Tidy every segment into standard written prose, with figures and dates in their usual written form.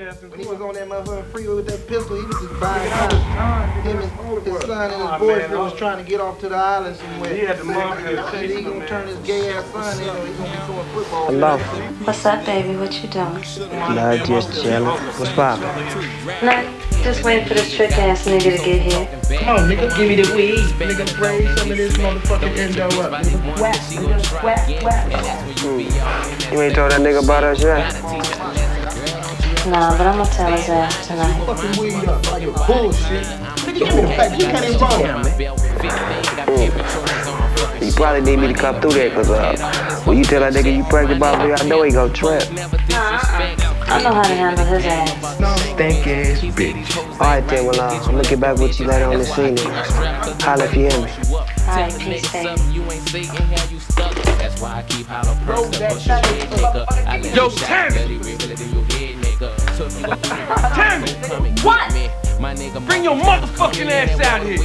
When he was on that motherfucking freeway with that pistol, he was just buying time. Him and his son and his boyfriend was trying to get off to the island somewhere. He had the motherfucker. He gonna turn his gay ass son in, or he gonna be throwing football. Hello. What's up, baby? What you doing? Nah, just chillin'. What's poppin'? Nothing. Just waiting for this trick ass nigga to get here. Come on, nigga, give me the weed. Nigga, spray some of this motherfucking endo up. Nigga, whack, nigga, whack, whack. You ain't told that nigga about us yet? Nah, but I'm gonna tell his ass tonight. Fucking weed up like a bullshit. Nigga, give me the fact. You can't even roll, man. You probably need me to come through there, cause when you tell that nigga you pregnant about me, I know he gon' trip. I know how to handle his ass. Stank ass bitch. Alright then, well, I'm gonna get back with you later on the scene. Holla if you hear me. Alright, peace, baby. Yo, Tammy! Tammy! What? Bring your motherfucking ass out here!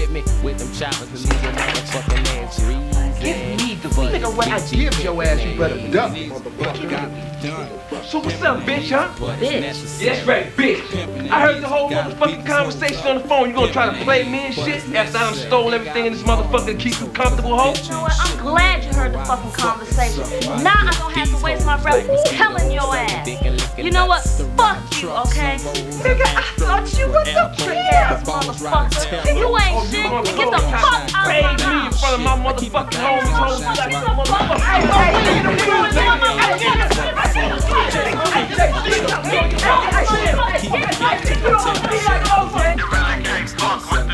Give me the weed. Nigga, when I give your ass, you better duck, motherfucker. So what's up, bitch, huh? Bitch. Yeah, that's right, bitch. I heard the whole motherfucking conversation on the phone. You gonna try to play me and shit after I done stole everything in this motherfucker to keep you comfortable, ho? You know what? I'm glad you heard the fucking conversation. Now I don't have to waste my breath telling your ass. You know what? Fuck you, okay? Nigga, I thought you was a trick ass motherfucker. You ain't shit. Get the fuck out of my Paid me in house. front of my motherfucking homies, hoes. Hey,